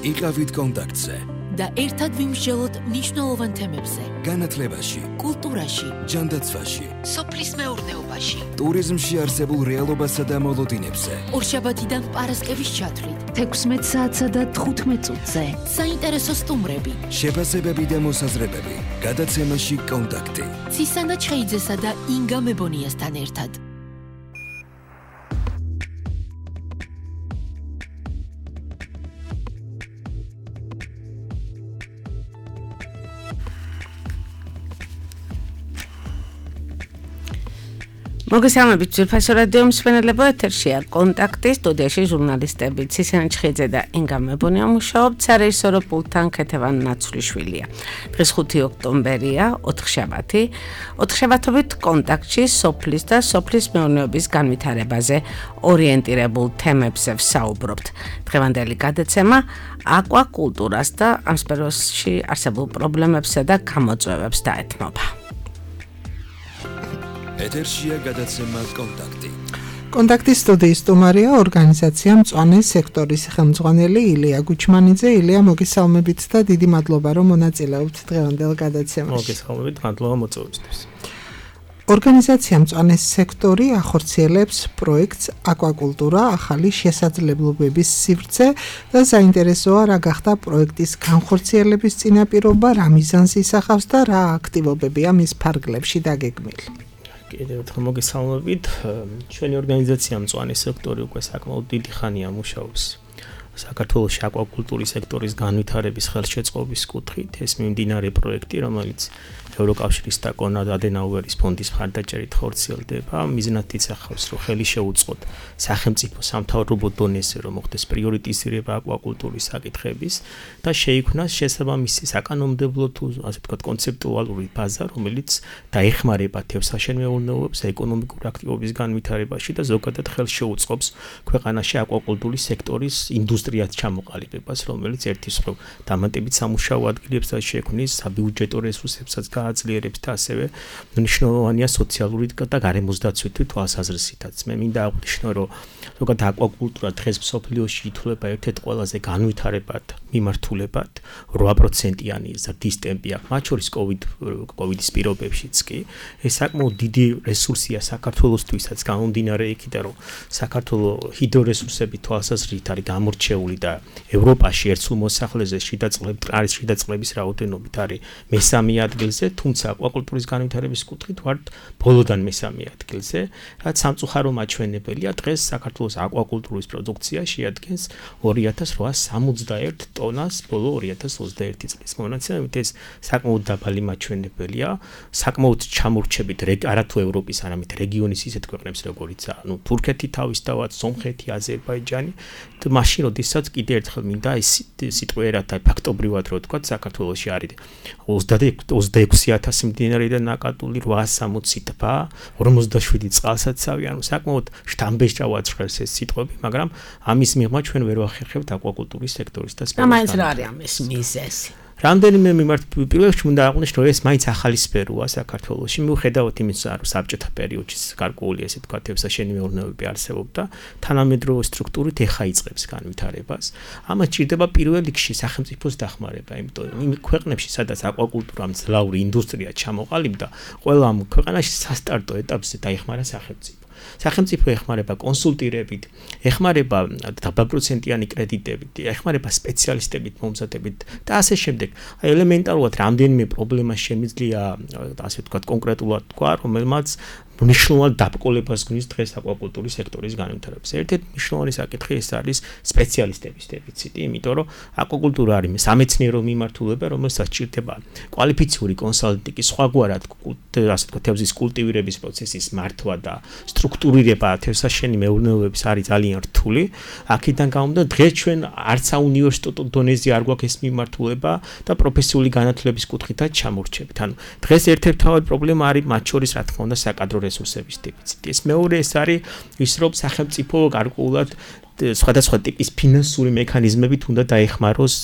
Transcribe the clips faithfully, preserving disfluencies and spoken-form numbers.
იყავით კონტაქტზე და ერთად ვიმსჯელოთ მნიშვნელოვან თემებზე. განათლებაში, კულტურაში, ჯანდაცვაში, სოფლის მეურნეობაში, ტურიზმში არსებულ რეალობასა და მოლოდინებზე. ორშაბათიდან პარასკევის ჩათვლით, თექვსმეტ საათსა და თხუთმეტ წუთზე. საინტერესო სტუმრები, შეფასებები და მოსაზრებები. გადაცემაში კონტაქტი. ცისანა ჩხეიძესა და ინგა მებონიასთან ერთად. მოგესალმებით ძვირფასო რადიო მსმენელებო, ეთერშია კონტაქტი, სტუდიაში ჟურნალისტები ცისანა ჩხეიძე და ინგა მებონია მუშაობთ, სარეჟისორო პულტთან ქეთევან ნაცვლიშვილია. დღეს ხუთი ოქტომბერია, ოთხშაბათი. ოთხშაბათობით კონტაქტში სოფლის და სოფლის მეურნეობის განვითარებაზე ორიენტირებულ თემებზე ვსაუბრობთ. დღევანდელი გადაცემა აკვაკულტურას და ამ სფეროში არსებულ პრობლემებსა და გამოწვევებს დაეთმობა. ეთერშია გადაცემა კონტაქტი. კონტაქტის სტუდიის სტუმარია ორგანიზაცია მწვანე სექტორის ხელმძღვანელი ილია გუჩმანიძე. ილია, მოგესალმებით და დიდი მადლობა, რომ მონაწილეობთ დღევანდელ გადაცემაში. მოგესალმებით, მადლობა მოწვევისთვის. ორგანიზაცია მწვანე სექტორი ახორციელებს პროექტს აკვაკულტურა ახალი შესაძლებლობების სივრცე და საინტერესოა, რა გახდა პროექტის განხორციელების წინაპირობა, რა მიზანს ისახავს და რა აქტივობებია მის ფარგლებში დაგეგმილი. კიდევ ერთხელ მოგესალმებით. ჩვენი ორგანიზაცია მწვანე სექტორი უკვე საკმაოდ დიდი ხანია მუშაობს საქართველოს აკვაკულტურის სექტორის განვითარების ხელშეწყობის კუთხით. ეს მიმდინარე პროექტი, რომელიც ევროკავშირის და კონრად ადენაუერის ფონდის მხარდაჭერით ხორციელდება, მიზნად იცახავს, რომ ხელი შეუწყოთ სახელმწიფო სამთავრობო დონეზე, რომ მოხდეს პრიორიტიზირება აკვაკულტურის საკითხების და შეიქმნას შესაბამისი საკანონმდებლო თუ ასე ვთქვათ კონცეპტუალური ბაზა, რომელიც დაეხმარება თევზსაშენ მეურნეობებს ეკონომიკური აქტივობის განვითარებაში და ზოგადად ხელს შეუწყობს ქვეყანაში აკვაკულტურის სექტორის ინდუსტრიად ჩამოყალიბებას, რომელიც ერთის მხრივ დამატებით სამუშაო ადგილებს და შექმნის საბიუჯეტო რესურსებსაც აძლიერებს და ასევე მნიშვნელოვანია სოციალური და გარემოსდაცვითი თვალსაზრისითაც. მე მინდა აღვნიშნო, რომ ზოგადად აკვაკულტურა დღეს მსოფლიოში ითვლება ერთ-ერთ ყველაზე განვითარებად მიმართულებად, რვა პროცენტიანი ზრდის ტემპი აქვს, მათ შორის კოვიდ კოვიდის პირობებშიც კი. ეს საკმაოდ დიდი რესურსია საქართველოსთვისაც, გამომდინარე იქიდან, რომ საქართველოს ჰიდრორესურსები თვალსაზრისით არის გამორჩეული და ევროპაში ერთსულ მოსახლეზე შიდა წყლების არის შიდა წყლების რაოდენობით არის მესამე ადგილზე, თუმცა აკვაკულტურის განვითარების კუთხით ვართ ბოლოდან მესამე ადგილზე, რაც სამწუხარო მაჩვენებელია. დღეს საქართველოს აკვაკულტურის პროდუქცია შეადგენს ორი ათას რვაას სამოცდაერთ ტონას ბოლო ორი ათას ოცდაერთი წლის მონაცემებით. ეს საკმაოდ დაბალი მაჩვენებელია, საკმაოდ ჩამორჩებით არათუ ევროპის, არამედ რეგიონის ისეთ ქვეყნებს, როგორიცაა ნუ თურქეთი თავისთავად, სომხეთი, აზერბაიჯანი. მაშინ როდესაც კიდე ერთხელ მინდა ეს სიტყვიერად და ფაქტობრივად რო ვთქვათ, საქართველოში არის ოცდაექვსი ათასი მდინარე და ნაკადული რვაას სამოცი ტბა, ორმოცდაშვიდი წყალსაცავი, ანუ საკმაოდ შთამბეჭდავად ჟღერს ეს სიტყვები, მაგრამ ამის მიღმა ჩვენ ვერ ვახერხებთ აკვაკულტურის სექტორის და სფეროს. ამას რა არის ამის მიზეზი? რამდენიმე მიმართ პირველ რიგში უნდა აღვნიშნო, რომ ეს მაინც ახალი სფეროა საქართველოში. მიუხედავად იმისა, რომ საბჭოთა პერიოდში გარკვეული ესე თქვა თევზსაშენი მეურნეობები არსებობდა, თანამედროვე სტრუქტურით ეხა იწყებს განვითარებას. ამას ჭირდება პირველ რიგში სახელმწიფოს დახმარება, იმიტომ იმ ქვეყნებში, სადაც აკვაკულტურა მძლავრი ინდუსტრია ჩამოყალიბდა, ყველა ამ ქვეყანაში სასტარტო ეტაპზე დაეხმარა სახელმწიფო. სახელმწიფო ეხმარება კონსულტირებით, ეხმარება დაბაგროცენტიანი კრედიტებით, ეხმარება სპეციალისტებით, მომზადებით და ასე შემდეგ. აი ელემენტარულად რამდენიმე პრობლემა შემიძლია, ასე ვთქვათ, კონკრეტულად თქვა, რომელმაც მნიშვნელოვან დაბრკოლებას გვნის დღეს აკვაკულტურის სექტორის განვითარებას. ერთ-ერთი მნიშვნელოვანი საკითხი ეს არის სპეციალისტების დეფიციტი, იმიტომ რომ აკვაკულტურა არის სამეცნიერო მიმართულება, რომელსაც ჭირდება კვალიფიციური კონსალტინგი, სხვაგვარად ასე ვთქვათ, თევზის კულტივირების პროცესის მართვა და სტრუქტურირება თევზსაშენი მეურნეობების არის ძალიან რთული. აქედან გამომდინარე, დღეს ჩვენ არც საუნივერსიტეტო დონეზე არ გვაქვს ეს მიმართულება და პროფესიული განათლების კუთხითაც ჩამორჩებით. ანუ დღეს ერთ-ერთი თავი პრობლემა არის მათ შორის, რა თქმა უნდა, საკადრო რესურსების დეფიციტი. ეს მეორე ეს არის ის, რომ სახელმწიფო გარკვეულად სხვადასხვა ტიპის ფინანსური მექანიზმებით უნდა დაეხმაროს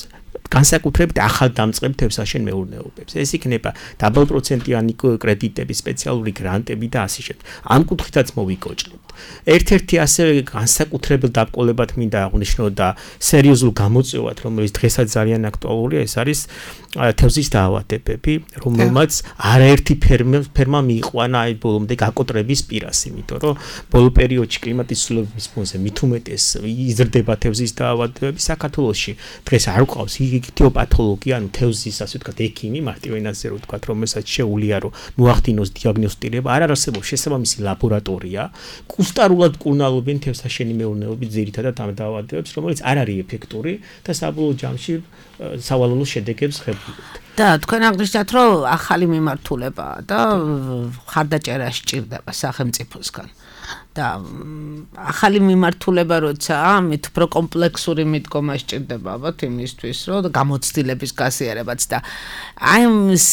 განსაკუთრებით ახალ დამწყებ თევზსაშენ მეურნეობებს. ეს იქნება დაბალ პროცენტიანი კრედიტები, სპეციალური გრანტები და ასე შემდეგ. ამ კუთხითაც მოვიკოჭლებთ. ერთ-ერთი ასევე განსაკუთრებულ დაბრკოლებად მინდა აღვნიშნო და სერიოზულ გამოწვევად, რომელიც დღესაც ძალიან აქტუალურია, ეს არის თევზის დაავადებები, რომელმაც არაერთი ფერმა მიიყვანა აი ბოლომდე გაკოტრების პირას, იმიტომ რომ ბოლო პერიოდში კლიმატის ცვლილებების ფონზე მით უმეტეს იზრდება თევზის დაავადებები საქართველოში. დღეს არ გვყავს იგითიოპათოლოგი, ანუ თევზის ასე ვთქვათ ექიმი, მარტივ ენაზე რო ვთქვათ, რომელსაც შეუძლია რომ მოახდინოს დიაგნოსტირება, არ არსებობს შესაბამისი ლაბორატორია. კუსტარულად კურნალობენ თევზსაშენი მეურნეობის ძირითადად ამ დაავადებებს, რომელიც არ არის ეფექტური და საბოლოო ჯამში სავალალო შედეგებს ღებულობთ. და თქვენ აღნიშნავთ, რომ ახალი მიმართულებაა და ხარდაჭერა სჭირდება სახელმწიფოსგან. და ახალი მიმართულება როცა ამით უფრო კომპლექსური მიდგომა სჭირდება ალბათ იმისთვის, რომ გამოცდილების გასიარებაც და აი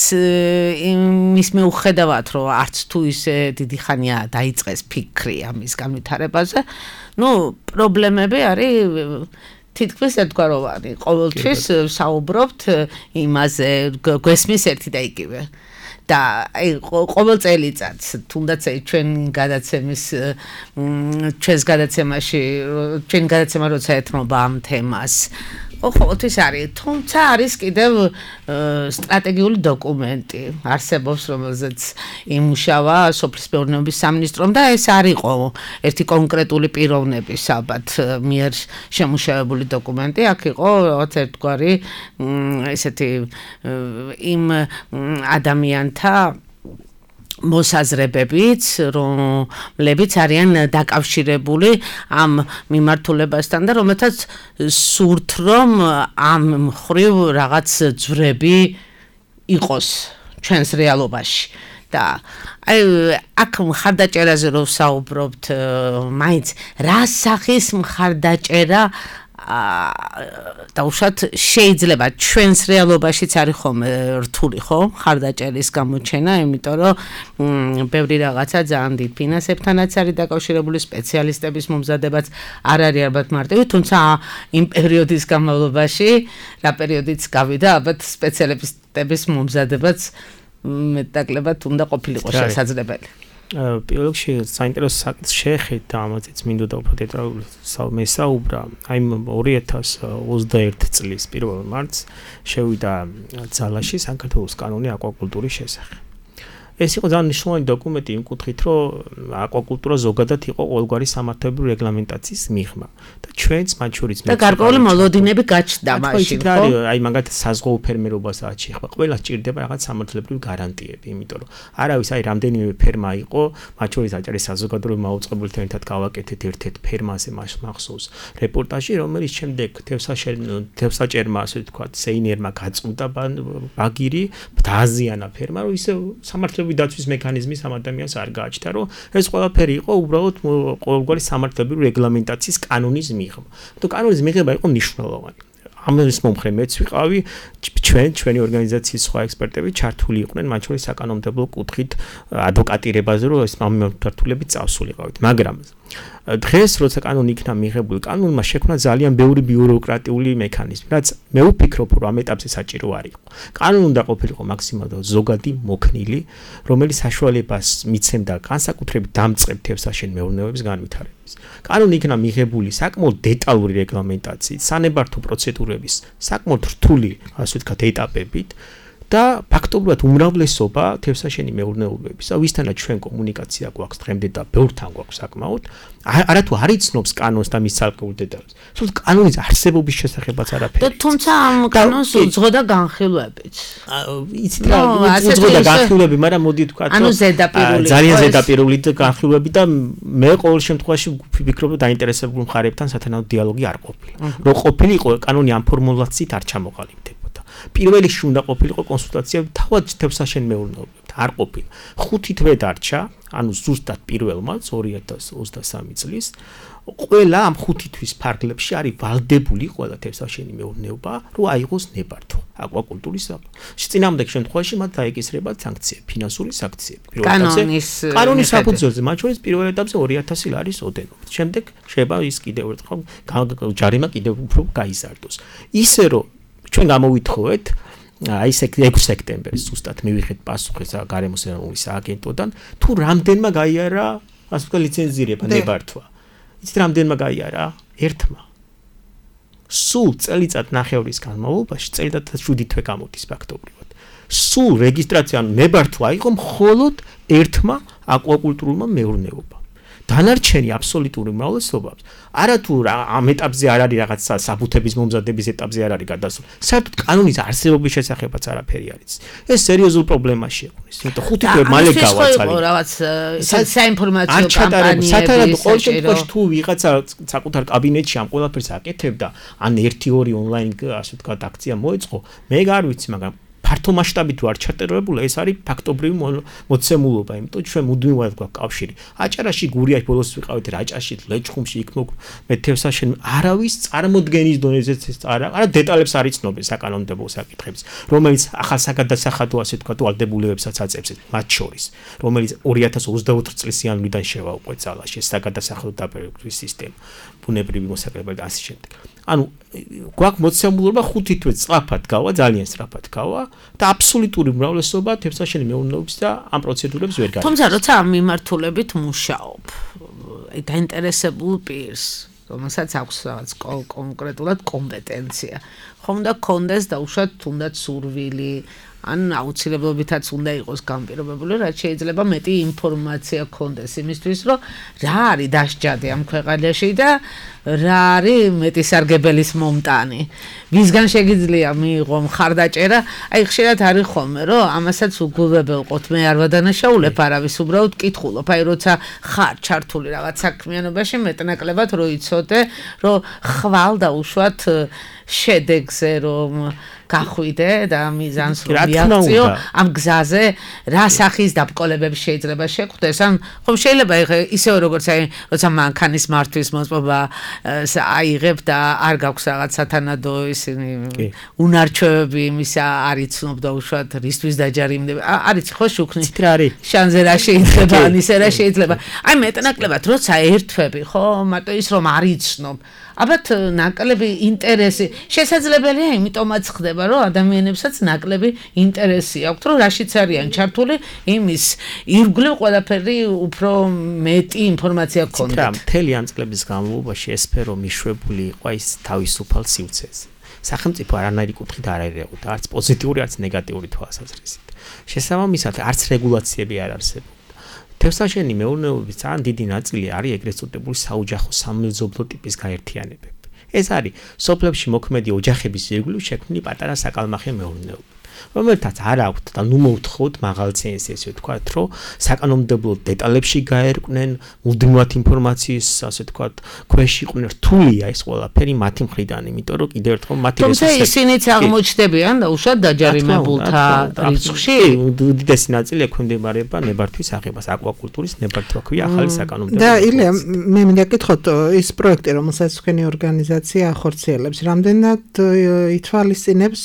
იმის მიუხედავად, რომ არც თუ ისე დიდი ხანია დაიწყეს ფიქრი ამის განვითარებაზე, ну პრობლემები არის თითქმის ერთგვაროვანი. ყოველთვის საუბრობთ იმაზე, გვესმის ერთი და იგივე. და აი ყოველ წელიწადს თუნდაც აი ჩვენ გადაცემის ჩვენს გადაცემაში ჩვენ გადაცემა როცა ეთმობა ამ თემას ყოველთვის არის, თუმცა არის კიდევ სტრატეგიული დოკუმენტი არსებობს, რომელზეც იმუშავა სოფლის მეურნეობის სამინისტრომ და ეს არ იყო ერთი კონკრეტული პიროვნების ალბათ მიერ შემუშავებული დოკუმენტი, აქ იყო რაღაც ერთგვარი ესეთი იმ ადამიანთა მოსაზრებებიც, რომლებიც არიან დაკავშირებული ამ მიმართულებასთან და რომელთაც სურთ, რომ ამ მხრივ რაღაც ძვრები იყოს ჩვენს რეალობაში. და აი აქ მხარდაჭერაზე რომ საუბრობთ, მაინც რა სახის მხარდაჭერა და უშუალოდ შეიძლება ჩვენს რეალობაშიც არის ხომ რთული ხო მხარდაჭერის გამოჩენა, იმიტომ რომ ბევრი რაღაცა ძალიან დიდ ფინანსებთანაც არის დაკავშირებული, სპეციალისტების მომზადებაც არ არის ალბათ მარტივი, თუმცა იმ პერიოდის განმავლობაში, რა პერიოდიც გავიდა, ალბათ სპეციალისტების მომზადებაც მეტნაკლებად უნდა ყოფილიყო შესაძლებელი. პირველ რიგში საინტერესო საკითხს შეეხეთ და ამაზეც მინდოდა უფრო დეტალურად მესაუბრა. აი ორი ათას ოცდაერთი წლის პირველ მარტს შევიდა ძალაში საქართველოს კანონი აკვაკულტურის შესახებ. ეს იყო ძალიან მნიშვნელოვანი დოკუმენტი იმ კუთხით, რომ აკვაკულტურა ზოგადად იყო ყოველგვარი სამართლებრივი რეგლამენტაციის მიღმა და ჩვენც მათ შორის და გარკვეული მოლოდინები გაჩნდა მაშინ, ხო? აი მაგათ საზღვაო ფერმერობასაც შეეხება. ყველა სჭირდება რაღაც სამართლებრივი გარანტიები, იმიტომ რომ არავის აი რამდენიმე ფერმა იყო, მათ შორის აჭარის საზოგადოებრივ მაუწყებელთან ერთად გავაკეთეთ ერთ-ერთ ფერმაზე მახსოვს რეპორტაჟი, რომელიც შემდეგ თევზსაჭერმა, ასე ვთქვათ, სეინერმა გაწყვიტა ბაგირი, დააზიანა ფერმა, რომ ისე სამართლებრივი დაცვის მექანიზმის ამ ადამიანს არ გააჩნდა, რომ ეს ყველაფერი იყო უბრალოდ ყოველგვარი სამართლებრივი რეგლამენტაციის კანონის მიღმა. თუ კანონის მიღება იყო მნიშვნელოვანი. ამის მომხრე მეც ვიყავი, ჩვენ ჩვენი ორგანიზაციის სხვა ექსპერტები ჩართული იყვნენ, მათ შორის საკანონმდებლო კუთხით ადვოკატირებაზე, რომ ეს მიმართულებით წავსულიყავით, მაგრამ დღეს როცა კანონი იქნა მიღებული, კანონმა შექმნა ძალიან ბევრი ბიუროკრატიული მექანიზმი, რაც მე ვფიქრობ, რომ ამ ეტაპზე საჭირო არ იყო. კანონი უნდა ყოფილიყო მაქსიმალურად ზოგადი, მოქნილი, რომელიც საშუალებას მიცემდა განსაკუთრებით დამწყებ თევზსაშენ მეურნეობების განვითარებას. კანონი იქნა მიღებული საკმაოდ დეტალური რეგლამენტაციით, სანებართო პროცედურების საკმაოდ რთული, ასე ვთქვათ, ეტაპებით. და ფაქტობრივად უმრავლესობა თევზსაშენი მეურნეობების, ვისთანაც ჩვენ კომუნიკაცია გვაქვს დღემდე და ბევრთან გვაქვს საკმაოდ, არათუ არ იცნობს კანონს და მის ცალკეულ დეტალებს. სულ კანონის არსებობის შესახებაც არაფერი. და თუმცა ამ კანონს უძღოდა განხილვებიც. იცით რა, უძღოდა განხილვები, მაგრამ მოდი ვთქვათ, ანუ ზედაპირული. ძალიან ზედაპირული განხილვები და მე ყოველ შემთხვევაში ვფიქრობ, რომ დაინტერესებულ მხარეებთან სათანადო დიალოგი არ ყოფილა. რო ყოფილიყო, კანონი ამ ფორმულაციით არ ჩამოყალიბდა. პირველ რიგში უნდა ყოფილიყო კონსულტაცია თავად თევზსაშენ მეურნეობებთან, არ ყოფილა. ხუთი თვე დარჩა, ანუ ზუსტად პირველმა ორი ათას ოცდასამი წლის, ყველა ამ ხუთი თვის ფარგლებში არის ვალდებული ყველა თევზსაშენი მეურნეობა, რომ აიღოს ნებართვა აკვაკულტურის წინამდეგ შემთხვევაში მათ დაეკისრება სანქციები, ფინანსური სანქციები. კანონის კანონის საფუძველზე, მათ შორის პირველ ეტაპზე ორი ათასი ლარის ოდენობით. შემდეგ შეიძლება ის კიდევ ერთხელ ჯარიმა კიდევ უფრო გაიზარდოს. ისე რომ ჩვენ გამოვითხოვეთ აი ექვსი სექტემბერს ზუსტად მივიღეთ პასუხი გარემოს ეროვნული სააგენტოდან თუ რამდენმა გაიარა ასე ვთქვათ ლიცენზირება ნებართვა იცით რამდენმა გაიარა ერთმა სულ წელიწად ნახევრის განმავლობაში წელიწად შვიდი თვე გამოდის ფაქტობრივად სულ რეგისტრაცია ნებართვა იყო მხოლოდ ერთმა აკვაკულტურულმა მეურნეობამ დანარჩენი აბსოლუტური უმრავლესობა არა თუ ამ ეტაპზე არ არის რაღაცა საბუთების მომზადების ეტაპზე არ არის გადასული საერთოდ კანონის არსებობის შესახებაც არაფერი არის ეს სერიოზულ პრობლემაში ეყულის იმიტომ ხუთი თვე მალე გავაცალე რაღაც საინფორმაციო კამპანიები საერთოდ ყოველ შემთხვევაში თუ ვიღაცა საკუთარ კაბინეტში ამ ყველაფერს აკეთებდა ან ერთი ორი ონლაინ ასე ვთქვათ აქცია მოეწყო მე არ ვიცი მაგრამ ფართო მასშტაბით ვარ ჩატერებული ეს არის ფაქტობრივი მოცემულობა იმიტომ ჩვენ მუდმივად გვაქვს კავშირი აჭარაში გურიაში ბოლოს ვიყავით რაჭაში ლეჩხუმში იქ მე თევსაშენ არავის წარმოდგენის დონეზეც ეს არა არა დეტალებს არ იცნობენ საკანონმდებლო საკითხებს რომელიც ახალ საგადასახადო ასე ვთქვათ ვალდებულებებსაც აწევს მათ შორის რომელიც ორი ათას ოცდაოთხ წლის იანვრიდან შევა უკვე ძალაში ეს საგადასახადო დაბერების სისტემა ბუნებრივი მოსაკრებები და ასე შემდეგ ანუ გვაქვს მოცემულობა ხუთი თვე სწრაფად გავა ძალიან სწრაფად გავა და აბსოლუტური უმრავლესობა თევსაშენი მეურნეობის და ამ პროცედურებს ვერ გაიგებს. თუმცა როცა ამ მიმართულებით მუშაობ, დაინტერესებულ პირს, რომელსაც აქვს რაღაც კონკრეტულად კომპეტენცია, ხომ და კონდეს დაუშვათ თუნდაც სურვილი ან აუცილებლობითაც უნდა იყოს განპირობებული, რაც შეიძლება მეტი ინფორმაცია კონდეს იმისთვის, რომ რა არის დასჯადი ამ ქვეყანაში და რა არის მეტი სარგებელის მომტანი. ვისგან შეგიძლია მიიღო მხარდაჭერა, აი ხშირად არის ხოლმე, რომ ამასაც უგულებელყოთ, მე არ ვადანაშაულებ არავის, უბრალოდ კითხულობ, აი როცა ხარ ჩართული რაღაც საქმიანობაში, მეტნაკლებად რო იცოდე, რომ ხვალ დაუშვათ შედეგზე რომ გახვიდე და მიზანს რომ მიაღწიო ამ გზაზე რა სახის დაბკოლებები შეიძლება შეხვდეს ან ხომ შეიძლება ისევე როგორც აი როცა მანქანის მართვის მოსპობა აიღებ და არ გაქვს რაღაც სათანადო ისინი უნარჩვევები იმისა არ იცნობ და უშუალოდ რისთვის დაჯარიმდება არის ხო შუქნის რა არის შანზე რა შეიძლება ან ისე რა შეიძლება აი მეტნაკლებად როცა ერთვები ხო მარტო ის რომ არ იცნობ აბათ ნაკლები ინტერესი შესაძლებელია იმიტომაც ხდება რომ ადამიანებსაც ნაკლები ინტერესი აქვთ რომ რაშიც არიან ჩართული იმის ირგვლივ ყველაფერი უფრო მეტი ინფორმაცია გქონდეთ რა მთელი ამ წლების განმავლობაში ეს სფერო მიშვებული იყო ის თავისუფალ სივრცეზე სახელმწიფო არანაირი კუთხით არ აერეოდა არც პოზიტიური არც ნეგატიური თვალსაზრისით შესაბამისად არც რეგულაციები არ არსებობდა თევსაშენი მეურნეობის ძალიან დიდი ნაწილი არის ეგრეთ წოდებული საოჯახო სამეზობლო ტიპის გაერთიანებები. ეს არის სოფლებში მოქმედი ოჯახების ირგვლივ შექმნილი პატარა საკალმახე მეურნეობა. რომელთაც არ აქვთ და ნუ მოვთხოვთ მაღალ ცენს ესე ვთქვათ, რომ საკანონმდებლო დეტალებში გაერკვნენ, მუდმივად ინფორმაციის, ასე ვთქვათ, ქვეშ იყვნენ რთულია ეს ყველაფერი მათი მხრიდან, იმიტომ რომ კიდევ ერთხელ მათი რესურსები თუმცა ისინიც აღმოჩნდებიან და უშუალოდ დაჯარიმებულთა რიცხვში. უდიდესი ნაწილი ექვემდებარება ნებართვის აღებას, აკვაკულტურის ნებართვა ქვია ახალი საკანონმდებლო. და ილია, მე მინდა გითხოთ ის პროექტი, რომელსაც თქვენი ორგანიზაცია ახორციელებს, რამდენად ითვალისწინებს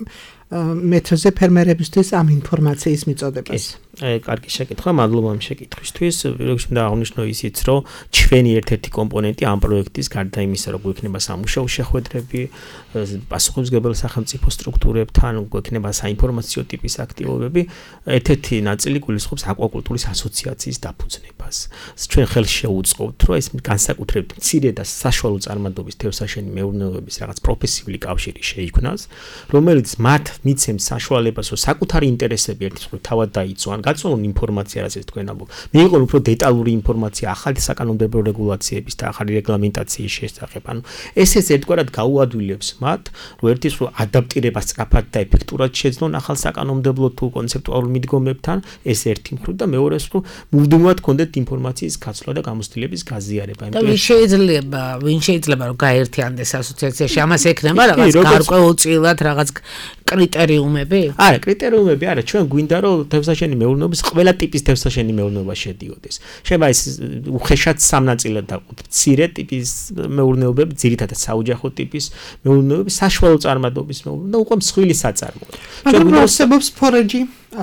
მეთოზე ფერმერებისთვის ამ ინფორმაციის მიწოდებას. აი, კარგი შეკითხვა, მადლობა ამ შეკითხვისთვის. ვირექში უნდა აღნიშნო ისიც, რომ ჩვენი ერთ-ერთი კომპონენტი ამ პროექტის გარდა იმისა, რომ გვექნება სამუშაო შეხვედრები, პასუხისმგებელი სახელმწიფო სტრუქტურებთან, გვექნება საინფორმაციო ტიპის აქტივობები, ერთ-ერთი ნაწილი გულისხმობს აკვაკულტურის ასოციაციის დაფუძნებას. ჩვენ ხელს შეუწყობთ, რომ ეს განსაკუთრებით მცირე და საშუალო წარმატების თევსაშენი მეურნეობების რაღაც პროფესიული კავშირი შეიქმნას, რომელიც მათ მიცემს საშუალებას, რომ საკუთარი ინტერესები ერთის მხრივ თავად დაიცვან გაწვეულ ინფორმაცია რასაც თქვენ ამბობთ. მიიღონ უფრო დეტალური ინფორმაცია ახალი საკანონმდებლო რეგულაციების და ახალი რეგლამენტაციის შესახებ. ანუ ესეც ერთგვარად გაუადვილებს მათ, რომ ერთის მხრივ ადაპტირება სწრაფად და ეფექტურად შეძლონ ახალ საკანონმდებლო თუ კონცეპტუალურ მიდგომებთან, ეს ერთი მხრივ და მეორეს მხრივ მუდმივად გქონდეთ ინფორმაციის გაცვლა და გამოცდილების გაზიარება. და ვინ შეიძლება, ვინ შეიძლება რომ გაერთიანდეს ასოციაციაში, ამას ექნება რაღაც გარკვეულწილად რაღაც კრიტერიუმები? არა, კრიტერიუმები არა, ჩვენ გვინდა რომ თევზაშენი მეურნეობის ყველა ტიპის თევზსაშენი მეურნეობა შედიოდეს. შეიძლება ეს უხეშად სამ ნაწილად დაყოთ. მცირე ტიპის მეურნეობები, ძირითადად საოჯახო ტიპის მეურნეობები, საშუალო წარმადობის მეურნეობა, უკვე მსხვილი საწარმოო. მაგრამ არსებობს ფორეჯი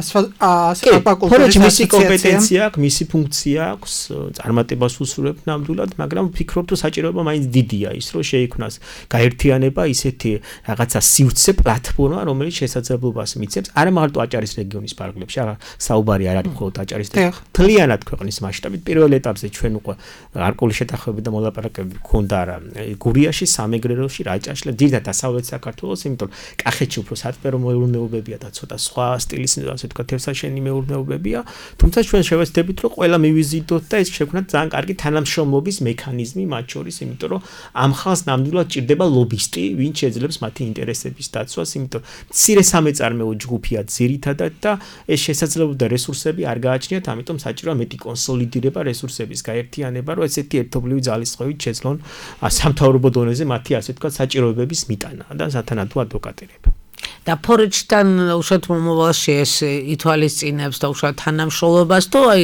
ფორეჯი მისი კომპეტენცია აქვს, მისი ფუნქცია აქვს, წარმატებას უსურვებს ნამდვილად, მაგრამ ვფიქრობ, რომ საჭიროება მაინც დიდია ის, რომ შეიქმნას გაერთიანება ისეთი რაღაცა სივრცე პლატფორმა, რომელიც შესაძლებლობას მიცემს არა მარტო აჭარის რეგიონის პარკლებში, არა საუბარი არ არის მხოლოდ აჭარის რეგიონის, მთლიანად ქვეყნის მასშტაბით. პირველ ეტაპზე ჩვენ უკვე გარკვეული შეთანხმებები და მოლაპარაკებები გქონდა რა გურიაში, სამეგრელოში, რაჭაში, დიდად დასავლეთ საქართველოს, იმიტომ რომ კახეთში უფრო სატყერო მეურნეობებია და ცოტა სხვა სტილის ასე ვთქვათ, თევზსაშენი მეურნეობებია, თუმცა ჩვენ შევეცდებით, რომ ყველა მივიზიტოთ და ეს შექმნათ ძალიან კარგი თანამშრომლობის მექანიზმი მათ შორის, იმიტომ რომ ამ ხალხს ნამდვილად ჭირდება ლობისტი, ვინც შეძლებს მათი ინტერესების დაცვას, იმიტომ მცირე სამეწარმეო ჯგუფია ძირითადად და ეს შესაძლებლობა და რესურსები არ გააჩნიათ, ამიტომ საჭიროა მეტი კონსოლიდირება, რესურსების გაერთიანება, რომ ესეთი ერთობლივი ძალისხმევით შეძლონ სამთავრობო დონეზე მათი ასე ვთქვათ, საჭიროებების მიტანა და სათანადო ადვოკატირება. და ფორეჯთან უშუალოდ მომავალში ეს ითვალისწინებს და უშუალოდ თანამშრომლობას თუ აი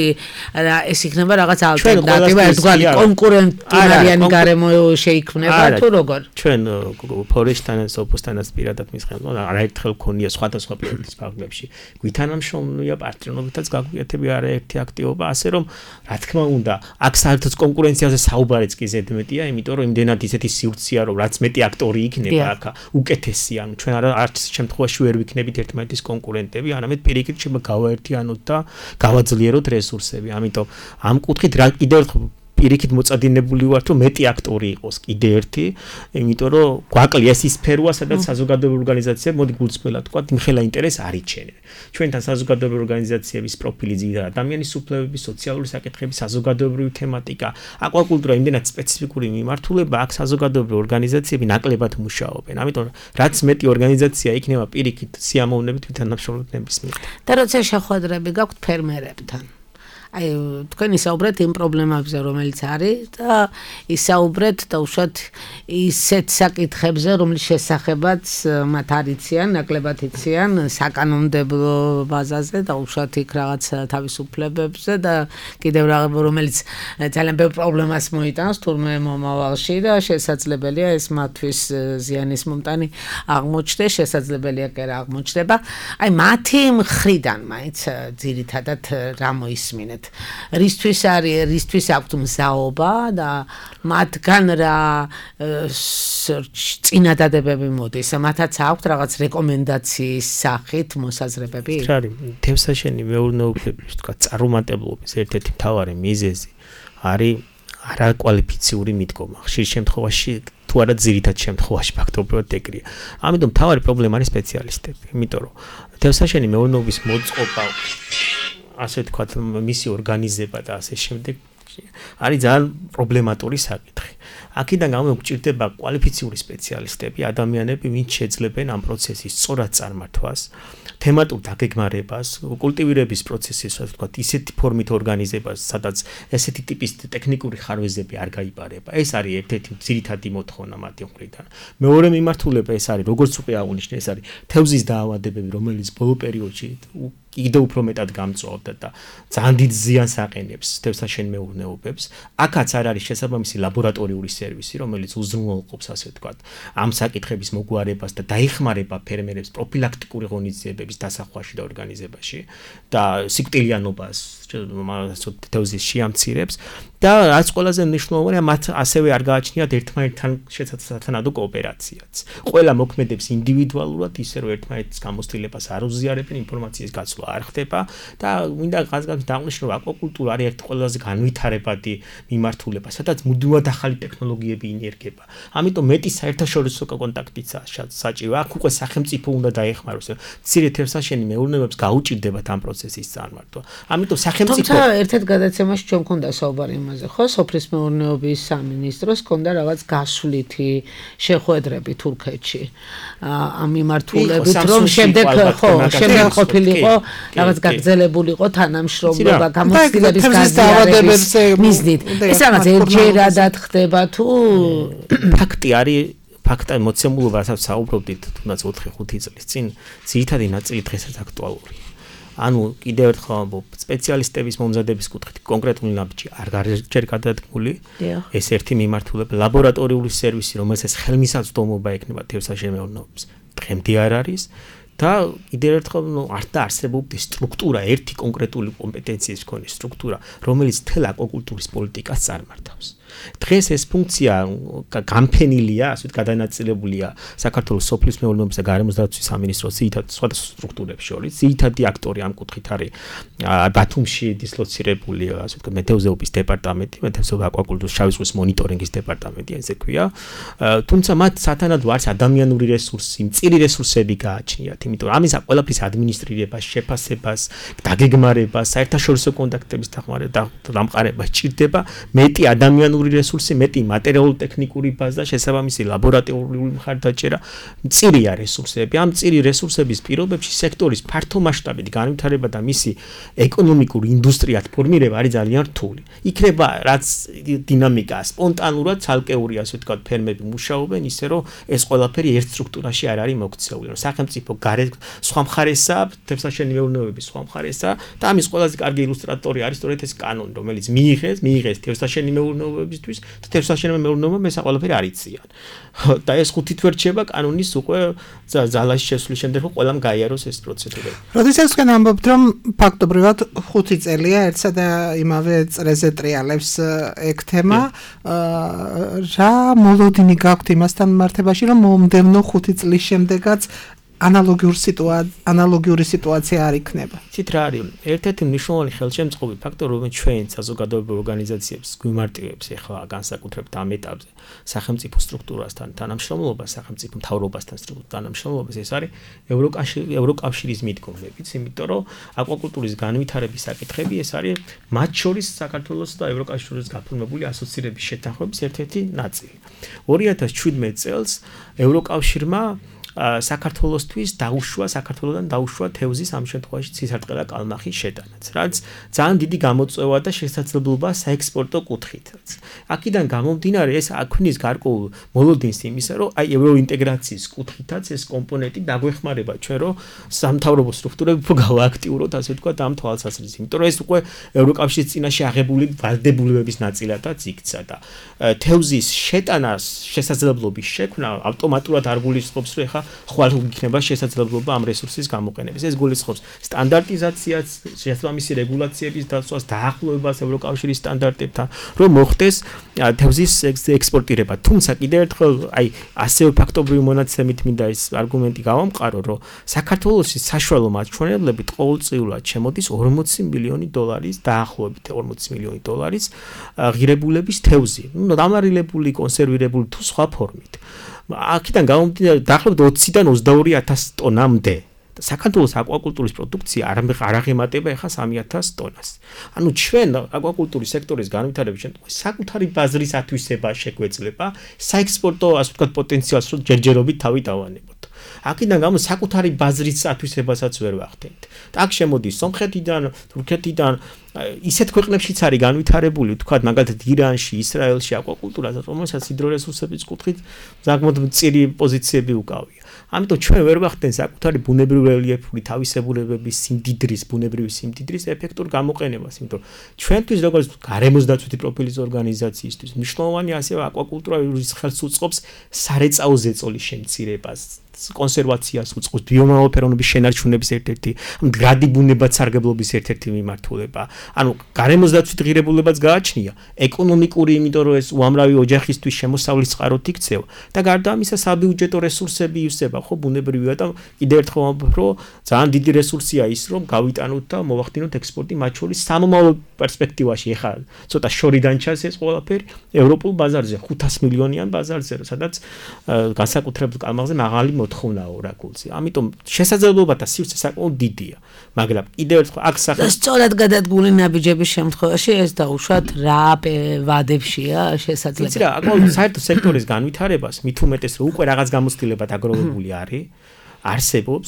ეს იქნება რაღაც ალტერნატივა, ერთგვარი კონკურენტულიანი გარემო შეიქმნება თუ როგორ? ჩვენ ფორეჯთან სოფოსთანაც პირადად მისხელთ, არაერთხელ ქონია სხვადასხვა პროექტის ფარგლებში. გვითანამშრომლია პარტნიორობითაც გაგვიეთები არაერთი აქტივობა, ასე რომ რა თქმა უნდა, აქ საერთოდ კონკურენციაზე საუბარიც კი ზედმეტია, იმიტომ რომ იმდენად ისეთი სივრცეა, რომ რაც მეტი აქტორი იქნება აქ უკეთესია, ანუ ჩვენ არა არც შემთხვევაში ვერ ვიქნებით ერთმანეთის კონკურენტები, არამედ პირიქით შეიძლება გავაერთიანოთ და გავაძლიეროთ რესურსები. ამიტომ ამ კუთხით რა კიდევ ერთხელ პირიქით მოწადინებული ვართ, რომ მეტი აქტორი იყოს კიდე ერთი, იმიტომ რომ გვაკლია ეს სფეროა, სადაც საზოგადოებრივი ორგანიზაციები, მოდი გულწრფელად ვთქვათ, იმხელა ინტერესს არ იჩენენ. ჩვენთან საზოგადოებრივი ორგანიზაციების პროფილი ძირითადად ადამიანის უფლებების, სოციალური საკითხების, საზოგადოებრივი თემატიკა, აკვაკულტურა იმდენად სპეციფიკური მიმართულება, აქ საზოგადოებრივი ორგანიზაციები ნაკლებად მუშაობენ. ამიტომ რაც მეტი ორგანიზაცია იქნება პირიქით სიამოვნებით თანამშრომლობის მიერ. და როცა შეხვედრები გაქვთ ფერმერებთან აი თქვენ ისაუბრეთ იმ პრობლემებზე, რომელიც არის და ისაუბრეთ და უშუალოდ ისეთ საკითხებზე, რომლის შესახებაც მათ არიციან, ნაკლებად იციან საკანონმდებლო ბაზაზე და უშუალოდ იქ რაღაც თავისუფლებებზე და კიდევ რაღაც რომელიც ძალიან ბევრ პრობლემას მოიტანს თურმე მომავალში და შესაძლებელია ეს მათთვის ზიანის მომტანი აღმოჩნდეს, შესაძლებელია კი რა აღმოჩნდება. აი მათი მხრიდან მაინც ძირითადად რა მოისმინეთ? რისთვის არის, რისთვის აქვს მზაობა და მათგან რა წინადადებები მოდის, მათაც აქვს რაღაც რეკომენდაციის სახით მოსაზრებები? ხარი, თევზსაშენი მეურნეობების ვთქვათ, წარუმატებლობის ერთ-ერთი მთავარი მიზეზი არის არაკვალიფიციური მიდგომა. ხშირ შემთხვევაში თუ არა ძირითად შემთხვევაში ფაქტობრივად ეგრეა. ამიტომ მთავარი პრობლემა არის სპეციალისტები, იმიტომ რომ თევზსაშენი მეურნეობის მოწყობა ასე ვთქვათ, მისი ორგანიზება და ასე შემდეგ არის ძალიან პრობლემატური საკითხი. აქედან გამოგჭირდება კვალიფიციური სპეციალისტები, ადამიანები, ვინც შეძლებენ ამ პროცესის სწორად წარმართვას, თემატურ დაგეგმარებას, კულტივირების პროცესის, ასე ვთქვათ, ისეთი ფორმით ორგანიზებას, სადაც ესეთი ტიპის ტექნიკური ხარვეზები არ გაიპარება. ეს არის ერთ-ერთი ძირითადი მოთხოვნა მათი მხრიდან. მეორე მიმართულება ეს არის, როგორც უკვე აღნიშნე, ეს არის თევზის დაავადებები, რომელიც ბოლო პერიოდში კიდევ უფრო მეტად გამწვავდა და ძალიან დიდ ზიანს აყენებს თევზსაშენ მეურნეობებს. აქაც არ არის შესაბამისი ლაბორატორიული სერვისი, რომელიც უზრუნველყოფს, ასე ვთქვათ, ამ საკითხების მოგვარებას და დაიხმარება ფერმერებს პროფილაქტიკური ღონისძიებების დასახვაში და ორგანიზებაში და სიკვდილიანობას თევზის შეამცირებს და რაც ყველაზე მნიშვნელოვანია, მათ ასევე არ გააჩნიათ ერთმანეთთან შესაძლებელი კოოპერაციაც. ყველა მოქმედებს ინდივიდუალურად, ისე რომ ერთმანეთის გამოცდილებას არ უზიარებენ, ინფორმაციის გაცვლა არ ხდება და მინდა განსაკუთრებით დაღვნიშნო, რომ აკვაკულტურა არის ერთ ყველაზე განვითარებადი მიმართულება, სადაც მუდმივად ახალი ტექნოლოგიები ინერგება. ამიტომ მეტი საერთაშორისო კონტაქტიც საჭირო. აქ უკვე სახელმწიფო უნდა დაეხმაროს. მცირე თევზსაშენი მეურნეობებს გაუჭირდებათ ამ პროცესის წარმართვა. ამიტომ სახელმწიფო თუმცა ერთ-ერთ გადაცემაში ჩვენ მქონდა საუბარი იმაზე, ხო, სოფლის მეურნეობის სამინისტროს მქონდა რაღაც გასვლითი შეხვედრები თურქეთში. ამ მიმართულებით, რომ შემდეგ ხო, შემდეგ ყოფილიყო რაღაც გაგრძელებულიყო თანამშრომლობა გამოცდილების გაზიარების მიზნით. ეს რაღაც ერთჯერადად ხდება თუ ფაქტი არის, ფაქტი მოცემულობა, რასაც საუბრობდით, თუნდაც ოთხი ხუთი წლის წინ, ძირითადი ნაწილი დღესაც აქტუალურია. ანუ კიდევ ერთხელ ამბობ, სპეციალისტების მომზადების კუთხით კონკრეტული ნაბიჯი არ გარჯერ გადადგმული. ეს ერთი მიმართულება, ლაბორატორიული სერვისი, რომელსაც ხელმისაწვდომობა ექნება თევზსაშემეურნეობის, დღემდე არ არის. და კიდევ ერთხელ არ დაარსებობდეს სტრუქტურა, ერთი კონკრეტული კომპეტენციის მქონე სტრუქტურა, რომელიც თელ აკვაკულტურის პოლიტიკას წარმართავს. დღეს ეს ფუნქცია გამფენილია, ასე ვთქვათ, გადანაწილებულია საქართველოს სოფლის მეურნეობის და გარემოს დაცვის სამინისტროს ძირითად სხვადასხვა სტრუქტურებს შორის. ძირითადი აქტორი ამ კუთხით არის ბათუმში დისლოცირებული, ასე ვთქვათ, მეთევზეობის დეპარტამენტი, მეთევზეობა აკვაკულტურის შავი ზღვის მონიტორინგის დეპარტამენტი, ესე ქვია. თუმცა მათ სათანადო არის ადამიანური რესურსი, მწირი რესურსები გააჩნიათ, იმიტომ რომ ამის ყველაფრის ადმინისტრირებას, შეფასებას, დაგეგმარებას, საერთაშორისო კონტაქტების დამყარება სჭირდება მეტი ადამიანური რესურსი, მეტი მატერიალურ-ტექნიკური ბაზა, შესაბამისი ლაბორატორიული მხარდაჭერა, მწირია რესურსები. ამ მწირი რესურსების პირობებში სექტორის ფართომასშტაბით განვითარება და მისი ეკონომიკური ინდუსტრიად ფორმირება არის ძალიან რთული. იქნება რაც დინამიკა სპონტანურად ცალკეული, ასე ვთქვათ, ფერმები მუშაობენ, ისე რომ ეს ყველაფერი ერთ სტრუქტურაში არ არის მოქცეული. რომ სახელმწიფო გარე სხვა მხარესა, თევზსაშემეურნეობის სხვა მხარესა და ამის ყველაზე კარგი ილუსტრატორი არის სწორედ ეს კანონი, რომელიც მიიღეს, მიიღეს თევზსაშემეურნეობისთვის და თევზსაშემეურნეობამ ეს ყველაფერი არ იციან. და ეს ხუთი თვე რჩება კანონის უკვე ძალაში შესვლის შემდეგ, რომ ყველამ გაიაროს ეს პროცედურა. როდესაც თქვენ ამბობთ, რომ ფაქტობრივად ხუთი წელია ერთსა და იმავე წრეზე ტრიალებს ეგ თემა, რა მოლოდინი გაქვთ იმასთან მიმართებაში, რომ მომდევნო ხუთი წლის შემდეგაც ანალოგიური სიტუაცია ანალოგიური სიტუაცია არ იქნება. ცით რა არის? ერთ-ერთი მნიშვნელოვანი ხელშემწყობი ფაქტორი, რომელიც ჩვენ საზოგადოებრივ ორგანიზაციებს გვიმარტივებს ახლა განსაკუთრებით ამ ეტაპზე, სახელმწიფო სტრუქტურასთან თანამშრომლობას, სახელმწიფო მთავრობასთან თანამშრომლობას, ეს არის ევროკავშირის მიდგომებიც, იმიტომ რომ აკვაკულტურის განვითარების საკითხები ეს არის მათ შორის საქართველოს და ევროკავშირის გაფორმებული ასოცირების შეთანხმების ერთ-ერთი ნაწილი. ორი ათას შვიდმეტ წელს ევროკავშირმა საქართველოსთვის დაუშვა, საქართველოსთან დაუშვა თევზის ამ შემთხვევაში ცისარტყელა კალმახის შეტანაც, რაც ძალიან დიდი გამოწვევა და შესაძლებლობა საექსპორტო კუთხითაც. აქედან გამომდინარე ეს აქვნის გარკვეულ მოლოდინს იმისა, რომ აი ევროინტეგრაციის კუთხითაც ეს კომპონენტი დაგვეხმარება ჩვენ, რომ სამთავრობო სტრუქტურები უფრო გავააქტიუროთ, ასე ვთქვათ, ამ თვალსაზრისით. იმიტომ რომ ეს უკვე ევროკავშირის წინაშე აღებული ვალდებულებების ნაწილადაც იქცა და თევზის შეტანას შესაძლებლობის შექმნა ავტომატურად არ გულისხმობს, რომ ეხა ხვალ იქნება შესაძლებლობა ამ რესურსის გამოყენების. ეს გულისხმობს სტანდარტიზაციას, შესაბამისი რეგულაციების დაცვას, დაახლოებას ევროკავშირის სტანდარტებთან, რომ მოხდეს თევზის ექსპორტირება. თუმცა კიდევ ერთხელ, აი, ასევე ფაქტობრივი მონაცემით მინდა ეს არგუმენტი გავამყარო, რომ საქართველოში საშუალო მაჩვენებლებით ყოველწლიურად შემოდის ორმოცი მილიონი დოლარის, დაახლოებით ორმოცი მილიონი დოლარის ღირებულების თევზი. ნუ დამარილებული, კონსერვირებული თუ სხვა ფორმით. აქედან გამომდინარე დაახლოებით ოციდან ოცდაორი ათასი ტონამდე საქართველოს აკვაკულტურის პროდუქცია არ აღემატება ახლა სამი ათას ტონას. ანუ ჩვენ აკვაკულტურის სექტორის განვითარების შემთხვევაში საკუთარი ბაზრის ათვისება შეგვეძლება საექსპორტო, ასე ვთქვათ, პოტენციალს, რომ ჯერჯერობით თავი დავანებოთ. აქედან გამო საკუთარი ბაზრის ათვისებასაც ვერ ვახდენთ. აქ შემოდის სომხეთიდან, თურქეთიდან ისეთ ქვეყნებშიც არის განვითარებული, თქვათ, მაგალითად ირანში, ისრაელში აკვაკულტურა, რომელსაც ჰიდრორესურსების კუთხით საკმაოდ მწირი პოზიციები უკავია. ამიტომ ჩვენ ვერ ვახდენთ საკუთარი ბუნებრივი რელიეფური თავისებურებების სიმდიდრის, ბუნებრივი სიმდიდრის ეფექტურ გამოყენებას, იმიტომ ჩვენთვის როგორც გარემოს დაცვითი პროფილის ორგანიზაციისთვის მნიშვნელოვანი ასევე აკვაკულტურის ხელს უწყობს სარეწაო ზეწოლის შემცირებას. კონსერვაციას უწყობს ბიომრავალფეროვნების შენარჩუნების ერთ-ერთი მდგრადი ბუნებად სარგებლობის ერთ-ერთი მიმართულება. ანუ გარემოს დაცვით ღირებულებაც გააჩნია, ეკონომიკური, იმიტომ რომ ეს უამრავი ოჯახისთვის შემოსავლის წყაროთ იქცევა და გარდა ამისა საბიუჯეტო რესურსები ივსება, ხო, ბუნებრივია და კიდევ ერთხელ ვამბობ, რომ ძალიან დიდი რესურსია ის, რომ გავიტანოთ და მოვახდინოთ ექსპორტი მათ შორის სამომავლო პერსპექტივაში. ეხლა ცოტა შორიდან ჩანს ეს ყველაფერი ევროპულ ბაზარზე, ხუთას მილიონიან ბაზარზე, სადაც განსაკუთრებულ კალმახზე მაღალი მოთხოვნაა ორაკულზე. ამიტომ შესაძლებლობა და სივრცე საკმაოდ დიდია. მაგრამ კიდევ ერთხელ აქ სახეს სწორად გადადგმული ნაბიჯების შემთხვევაში ეს დაუშვათ რა ვადებშია შესაძლებელი. იცი რა, აკმაოდ საერთო სექტორის განვითარებას მით უმეტეს რომ უკვე რაღაც გამოცდილება დაგროვებული არის, არსებობს.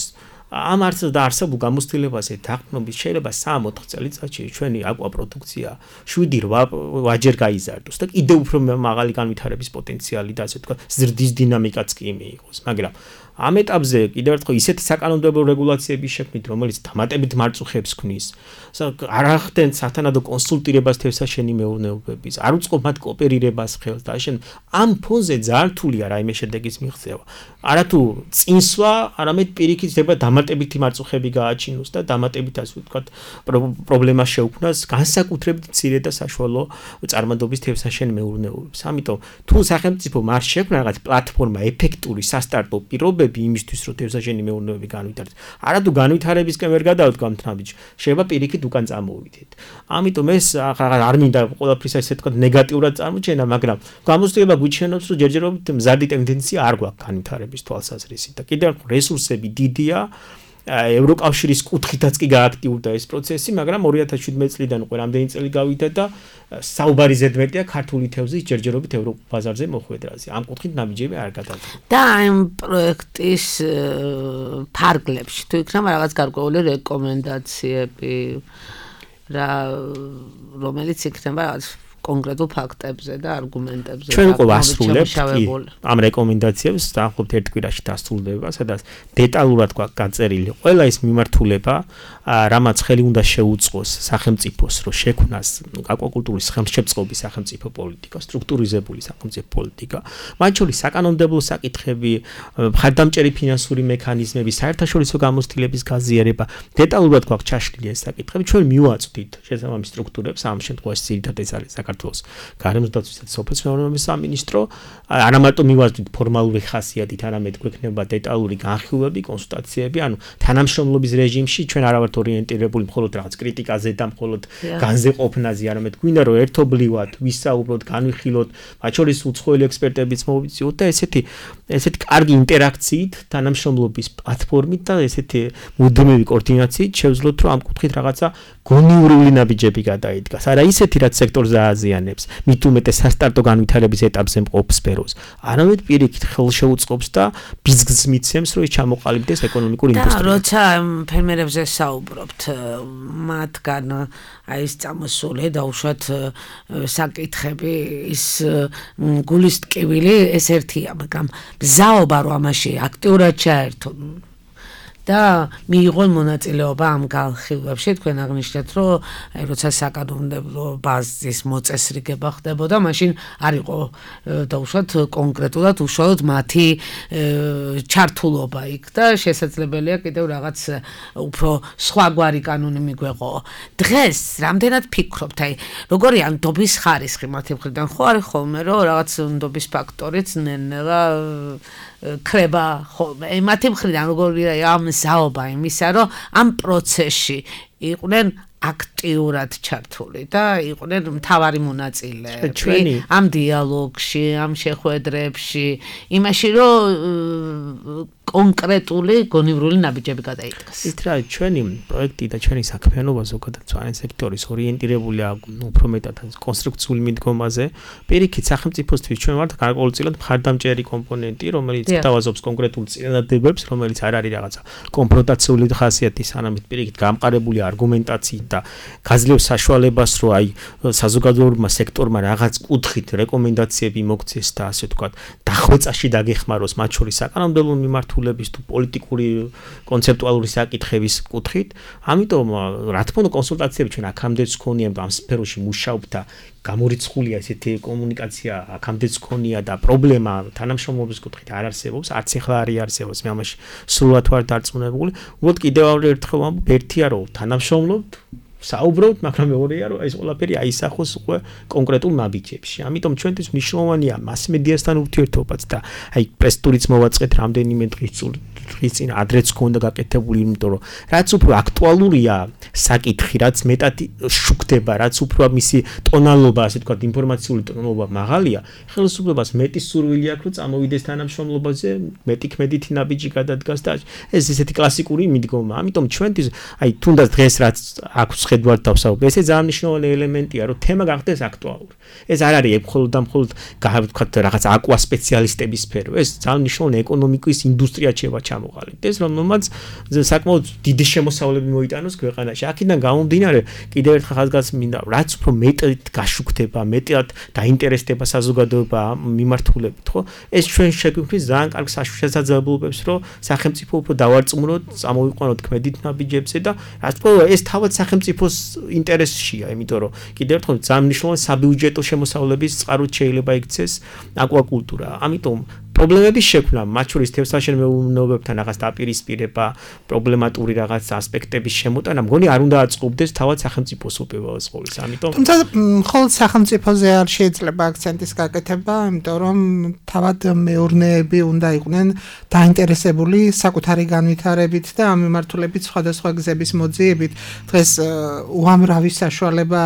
ამ არსებულ გამოცდილებაზე დაყრდნობით შეიძლება სამი-ოთხ წელიწადში ჩვენი აკვა პროდუქცია შვიდი რვა ვაჯერ გაიზარდოს და კიდევ უფრო მაღალი განვითარების პოტენციალი და ასე ვთქვათ ზრდის დინამიკაც კი მიიღოს, მაგრამ ამ ეტაპზე კიდევ ერთხელ ისეთი საკანონმდებლო რეგულაციების შექმნით, რომელიც დამატებით მარწუხებს ქმნის, არ ახდენ სათანადო კონსულტირებას თევზსაშენი მეურნეობების, არ უწყობ მათ კოოპერირებას ხელს და შენ ამ ფონზე ძალიან რთულია რაიმე შედეგის მიღწევა. არათუ წინსვლა, არამედ პირიქით შეიძლება დამატებითი მარწუხები გააჩინოს და დამატებით ასე ვთქვათ პრობლემა შეუქმნას განსაკუთრებით მცირე და საშუალო წარმადობის თევზსაშენ მეურნეობებს. ამიტომ თუ სახელმწიფო მას შექმნა რაღაც პლატფორმა ეფექტური სასტარტო პირობები იმისთვის რომ თევზსაშენი მეურნეობები განვითარდეს. არათუ განვითარებისკენ ვერ გადავდგამთ ნაბიჯს, შეიძლება პირიქით უკან წამოვიდეთ. ამიტომ ეს არ მინდა ყველაფრის ასე ვთქვათ ნეგატიურად წარმოჩენა, მაგრამ გამოცდილება გვიჩვენებს რომ ჯერჯერობით მზარდი ტენდენცია არ გვაქვს განვითარების თვალსაზრისით და კიდევ რესურსები დიდია. ევროკავშირის კუთხითაც კი გააქტიურდა ეს პროცესი, მაგრამ ორი ათას შვიდმეტი წლიდან უკვე რამდენი წელი გავიდა და საუბარი ზედმეტია ქართული თევზის ჯერჯერობით ევროპულ ბაზარზე მოხვედრაზე. ამ კუთხით ნაბიჯები არ გადავდა. და ამ პროექტის ფარგლებში თუ იქნება რაღაც გარკვეული რეკომენდაციები, რა რომელიც იქნება რაღაც კონკრეტულ ფაქტებზე და არგუმენტებზე. ჩვენ უკვე ვასრულებთ ამ რეკომენდაციებს, დაახლოებით ერთ კვირაში დასრულდება, სადაც დეტალურად გვაქვს გაწერილი ყველა ის მიმართულება, რამაც ხელი უნდა შეუწყოს სახელმწიფოს, რომ შექმნას აკვაკულტურის ხელშეწყობის სახელმწიფო პოლიტიკა, სტრუქტურიზებული სახელმწიფო პოლიტიკა, მათ შორის საკანონმდებლო საკითხები, მხარდამჭერი ფინანსური მექანიზმები, საერთაშორისო გამოცდილების გაზიარება, დეტალურად გვაქვს ჩაშლილი ეს საკითხები, ჩვენ მივაწვდით შესაბამის სტრუქტურებს, ამ შემთხვევაში ძირითადად ეს არის საქართველოს გარემოს დაცვისა და სოფლის მეურნეობის სამინისტრო, არა მარტო მივაწვდით ფორმალური ხასიათით, არამედ გვექნება დეტალური განხილვები, კონსულტაციები, ანუ თანამშრომლობის რეჟიმში ჩვენ არ ვართ ორიენტირებული მხოლოდ რაღაც კრიტიკაზე და მხოლოდ განზე ყოფნაზე, არამედ გვინდა რომ ერთობლივად ვისაუბროთ, განვიხილოთ, მათ შორის უცხოელი ექსპერტებიც მოვიწიოთ და ესეთი ესეთი კარგი ინტერაქციით, თანამშრომლობის პლატფორმით და ესეთი მუდმივი კოორდინაციით შევძლოთ, რომ ამ კუთხით რაღაცა გონივრული ნაბიჯები გადაიდგას. არა ისეთი, რაც სექტორს ააზიანებს, მით უმეტეს სასტარტო განვითარების ეტაპზე მყოფ სფეროს, არამედ პირიქით ხელშეუწყობს და ბიზნესს მიცემს, რომ ის ჩამოყალიბდეს ეკონომიკურ ინდუსტრიას. და როცა ფერმერებზე საუბრობთ, მათგან აი ეს წამოსული და უშუალოდ საკითხები, ის გულის ტკივილი ეს ერთია, მაგრამ მზაობა რომ ამაში აქტიურად ჩაერთონ და მიიღონ მონაწილეობა ამ განხილვებში, თქვენ აღნიშნეთ, რომ აი როცა საკანონმდებლო ბაზის მოწესრიგება ხდებოდა, მაშინ არ იყო დაუშვათ კონკრეტულად უშუალოდ მათი ჩართულობა იქ და შესაძლებელია კიდევ რაღაც უფრო სხვაგვარი კანონი მიგვეღო. დღეს რამდენად ფიქრობთ, აი როგორია ნდობის ხარისხი მათი მხრიდან, ხო არის ხოლმე რომ რაღაც ნდობის ფაქტორიც ნელ-ნელა ქრება ხოლმე. მათი მხრიდან როგორია ამ ზაობა იმისა, რომ ამ პროცესში იყვნენ აქტიურად ჩართული და იყვნენ მთავარი მონაწილეები ამ დიალოგში, ამ შეხვედრებში, იმაში, რომ კონკრეტული გონივრული ნაბიჯები გადაიდგას. ის რა ჩვენი პროექტი და ჩვენი საქმიანობა ზოგადად ძალიან სექტორის ორიენტირებულია უფრო მეტად კონსტრუქციული მიდგომაზე. პირიქით სახელმწიფოსთვის ჩვენ ვართ გარკვეულწილად მხარდამჭერი კომპონენტი, რომელიც თავაზობს კონკრეტულ წინადადებებს, რომელიც არ არის რაღაცა კონფრონტაციული ხასიათის, არამედ პირიქით გამყარებული არგუმენტაციით და გაძლევს საშუალებას, რომ აი საზოგადოებრივმა სექტორმა რაღაც კუთხით რეკომენდაციები მოგცეს და ასე ვთქვათ, დახვეწაში დაგეხმაროს მათ შორის საკანონმდებლო მიმართულების თუ პოლიტიკური კონცეპტუალური საკითხების კუთხით. ამიტომ რა თქმა უნდა კონსულტაციები ჩვენ აქამდეც გქონია ამ სფეროში მუშაობთ და გამორიცხულია ესეთი კომუნიკაცია აქამდეც გქონია და პრობლემა თანამშრომლობის კუთხით არ არსებობს, არც ახლა არ არსებობს, მე ამაში სრულად ვარ დარწმუნებული. უბრალოდ კიდევ ერთხელ ვამბობ, ერთია რომ თანამშრომლობთ, საუბრობთ, მაგრამ მეორეა რომ ეს ყველაფერი აისახოს უკვე კონკრეტულ ნაბიჯებში. ამიტომ ჩვენთვის მნიშვნელოვანია მასმედიასთან ურთიერთობაც და აი პრესტურიც მოვაწყეთ რამდენიმე დღის წინ ადრეც გქონდა გაკეთებული, იმიტომ რომ რაც უფრო აქტუალურია საკითხი, რაც მეტად შუქდება, რაც უფრო მისი ტონალობა, ასე ვთქვათ, ინფორმაციული ტონალობა მაღალია, ხელისუფლებას მეტი სურვილი აქვს, რომ წამოვიდეს თანამშრომლობაზე, მეტი ქმედითი ნაბიჯი გადადგას და ეს ესეთი კლასიკური მიდგომა. ამიტომ ჩვენთვის აი თუნდაც დღეს რაც აქვს ხედვართ დავსაუბრე. ესე ძალიან მნიშვნელოვანი ელემენტია, რომ თემა გახდეს აქტუალური. ეს არ არის მხოლოდ და მხოლოდ ვთქვათ რაღაც აკვა სპეციალისტების სფერო. ეს ძალიან მნიშვნელოვანი ეკონომიკის ინდუსტრია შევა ჩამოყალიბდეს, რომელმაც საკმაოდ დიდი შემოსავლები მოიტანოს ქვეყანაში. აქედან გამომდინარე, კიდევ ერთხელ ხაზგასმ მინდა, რაც უფრო მეტად გაშუქდება, მეტად დაინტერესდება საზოგადოება მიმართულებით, ხო? ეს ჩვენ შეგვიქმნის ძალიან კარგ შესაძლებლობებს, რომ სახელმწიფო უფრო დავარწმუნოთ, წამოვიყვანოთ ქმედით ნაბიჯებზე და რაც უფრო ეს თავად სახელმწიფოს ინტერესშია, იმიტომ რომ კიდევ ერთხელ ძალიან მნიშვნელოვანი საბიუჯეტო შემოსავლების წყაროდ შეიძლება იქცეს აკვაკულტურა. ამიტომ პრობლემების შექმნა, მათ შორის თევზსაშენ მეურნეობებთან რაღაც დაპირისპირება, პრობლემატური რაღაც ასპექტების შემოტანა, მგონი არ უნდა აწყობდეს თავად სახელმწიფოს უპირველეს ყოვლისა. ამიტომ თუმცა მხოლოდ სახელმწიფოზე არ შეიძლება აქცენტის გაკეთება, იმიტომ რომ თავად მეურნეები უნდა იყვნენ დაინტერესებული საკუთარი განვითარებით და ამ მიმართულებით სხვადასხვა გზების მოძიებით. დღეს უამრავი საშუალება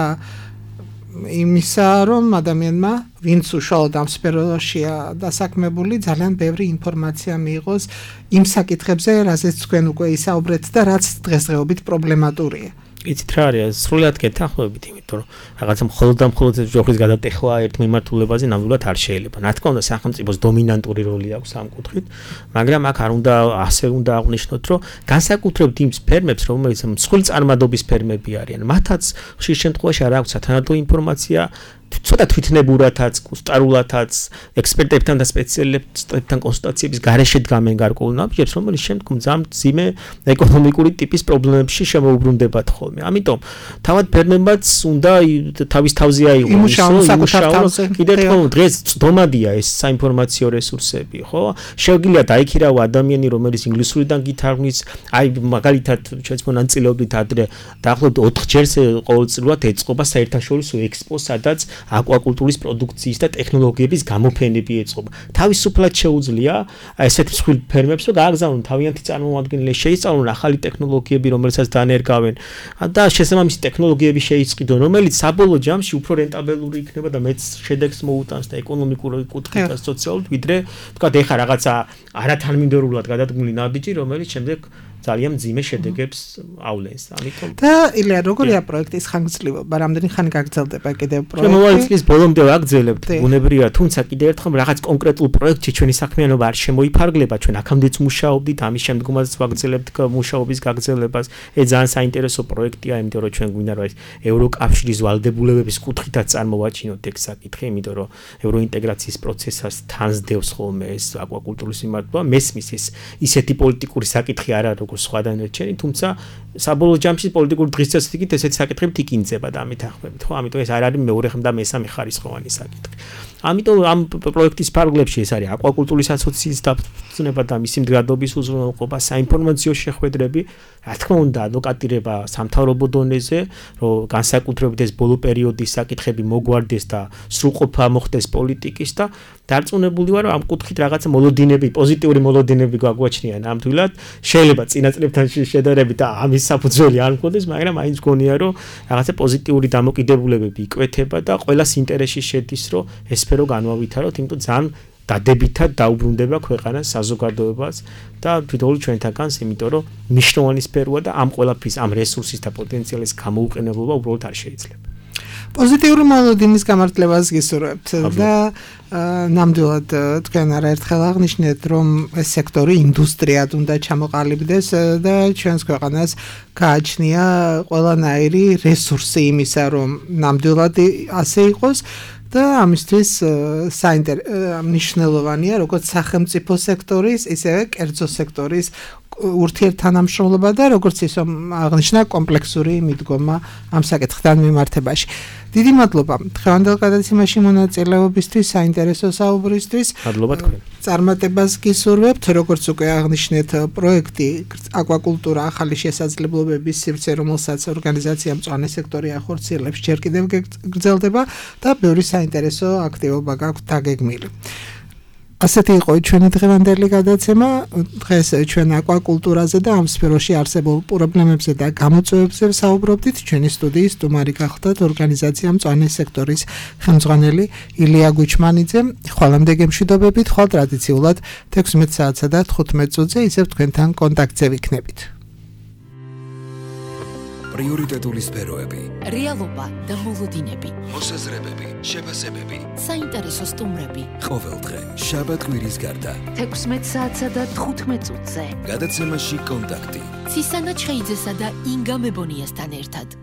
იმისა, რომ ადამიანმა, ვინც უშუალოდ ამ სფეროშია დასაქმებული, ძალიან ბევრი ინფორმაცია მიიღოს იმ საკითხებზე, რაზეც თქვენ უკვე ისაუბრეთ და რაც დღესდღეობით პრობლემატურია. იცით რა არის, სრულად გეთანხმებით, იმიტომ რომ რაღაცა მხოლოდ და მხოლოდ ჯოხის გადატეხვა ერთ მიმართულებაზე ნამდვილად არ შეიძლება. რა თქმა უნდა, სახელმწიფოს დომინანტური როლი აქვს ამ კუთხით, მაგრამ აქ არ უნდა ასე უნდა აღვნიშნოთ, რომ განსაკუთრებით იმ ფერმებს, რომელიც მსხვილი წარმადობის ფერმები არიან, მათაც ხშირ შემთხვევაში არ აქვს სათანადო ინფორმაცია, ცოტა თვითნებურათაც, კუსტარულათაც, ექსპერტებთან და სპეციალისტებთან კონსულტაციების გარეშე დგამენ გარკვეულ ნაბიჯებს, რომელიც შემდგომ ძალიან მძიმე ეკონომიკური ტიპის პრობლემებში შემოუბრუნდებათ ხოლმე. ამიტომ თავად ფერმებმაც უნდა თავის თავზე აიღოს, კიდევ ერთხელ დღეს წდომადია ეს საინფორმაციო რესურსები, ხო? შეგვიძლია დაიქირავა ადამიანი, რომელიც ინგლისურიდან გითარგმნის, აი მაგალითად ჩვენც მონაწილეობდით ადრე დაახლოებით ოთხ ჯერს ყოველწლიურად ეწყობა საერთაშორისო ექსპო, სადაც აკვაკულტურის პროდუქციის და ტექნოლოგიების გამოფენები ეწყობა. თავისუფლად შეუძლია ესეთ მსხვილ ფერმებს, რომ გააგზავნონ თავიანთი წარმომადგენლები, შეისწავლონ ახალი ტექნოლოგიები, რომელსაც დაანერგავენ და შესაბამისი ტექნოლოგიები შეიწყიდონ, რომელიც საბოლოო ჯამში უფრო რენტაბელური იქნება და მეც შედეგს მოუტანს და ეკონომიკური კუთხით და სოციალურად, ვიდრე თქვათ ეხა რაღაცა არათანმიმდევრულად გადადგმული ნაბიჯი, რომელიც შემდეგ ძალიან მძიმე შედეგებს ავლენს. ამიტომ და ილია, როგორია პროექტის ხანგრძლივობა? რამდენი ხანი გაგრძელდება კიდევ პროექტი? მოვალ წლის ბოლომდე ვაგრძელებთ, ბუნებრივია, თუმცა კიდევ ერთხელ რაღაც კონკრეტულ პროექტში ჩვენი საქმიანობა არ შემოიფარგლება, ჩვენ აქამდეც მუშაობდით, ამის შემდგომაც ვაგრძელებთ მუშაობის გაგრძელებას. ეს ძალიან საინტერესო პროექტია, იმიტომ რომ ჩვენ გვინდა რომ ეს ევროკავშირის ვალდებულებების კუთხითაც წარმოვაჩინოთ ეგ საკითხი, იმიტომ რომ ევროინტეგრაციის პროცესას თანსდევს ხოლმე ეს აკვაკულტურის მიმართულება. მესმის ეს ისეთი პოლიტიკური საკითხი არ არის სხვა დანარჩენი, თუმცა საბოლოო ჯამში პოლიტიკური დღესდღეობით ესეთი საკითხები თიკინდება და ამით ახმებით, ხო? ამიტომ ეს არ არის მეორე და მესამე ხარისხოვანი საკითხი. ამიტომ ამ პროექტის ფარგლებში ეს არის აკვაკულტურის ასოციაციის დაფუძნება და მისი მდგრადობის უზრუნველყოფა, საინფორმაციო შეხვედრები, რა თქმა უნდა, ადვოკატირება სამთავრობო დონეზე, რომ განსაკუთრებით ეს ბოლო პერიოდის საკითხები მოგვარდეს და სრულყოფა მოხდეს პოლიტიკის და დარწმუნებული ვარ, რომ ამ კუთხით რაღაცა მოლოდინები, პოზიტიური მოლოდინები გაგვაჩნია ნამდვილად. შეიძლება წინა წლებთან შედარებით და ამის საფუძველი არ მქონდეს, მაგრამ აინც გონია, რომ რაღაცა პოზიტიური დამოკიდებულებები იკვეთება და ყველას ინტერესში შედის, რომ ეს სფერო განვავითაროთ, იმიტომ ძალიან დადებითად დაუბრუნდება ქვეყანას, საზოგადოებას და თვითონ ჩვენთანაც, იმიტომ რომ მნიშვნელოვანი სფეროა და ამ ყველაფრის, ამ რესურსის და პოტენციალის გამოუყენებლობა უბრალოდ არ შეიძლება. პოზიტიური მოლოდინის გამართლებას გისურვებთ და ნამდვილად თქვენ არაერთხელ აღნიშნეთ, რომ ეს სექტორი ინდუსტრიად უნდა ჩამოყალიბდეს და ჩვენს ქვეყანას გააჩნია ყველანაირი რესურსი იმისა, რომ ნამდვილად ასე იყოს და ამისთვის საინტერესოა როგორც სახელმწიფო სექტორის, ისევე კერძო სექტორის ურთიერთთანამშრომლობა და როგორც ის აღნიშნა კომპლექსური მიდგომა ამ საკითხთან მიმართებაში. დიდი მადლობა დღევანდელ გადაცემაში მონაწილეობისთვის, საინტერესო საუბრისთვის. მადლობა თქვენ. წარმატებას გისურვებთ, როგორც უკვე აღნიშნეთ, პროექტი აკვაკულტურა ახალი შესაძლებლობების სივრცე, რომელსაც ორგანიზაცია მწვანე სექტორი ახორციელებს, ჯერ კიდევ გრძელდება და ბევრი საინტერესო აქტივობა გაქვთ დაგეგმილი. ასეთი იყო ჩვენი დღევანდელი გადაცემა. დღეს ჩვენ აკვაკულტურაზე და ამ სფეროში არსებულ პრობლემებზე და გამოწვევებზე ვსაუბრობდით. ჩვენი სტუდიის სტუმარი გახლდათ ორგანიზაცია მწვანე სექტორის ხელმძღვანელი ილია გუჩმანიძე. ხვალამდე გემშვიდობებით, ხვალ ტრადიციულად თექვსმეტ საათსა და თხუთმეტ წუთზე ისევ თქვენთან კონტაქტზე ვიქნებით. პრიორიტეტული სფეროები, რეალობა და მოლოდინები, მოსაზრებები, შეფასებები, საინტერესო სტუმრები. ყოველდღე შაბათ კვირის გარდა თექვსმეტ საათსა და თხუთმეტ წუთზე. გადაცემაში კონტაქტი. ცისანა ჩხეიძესა და ინგა მებონიასთან ერთად.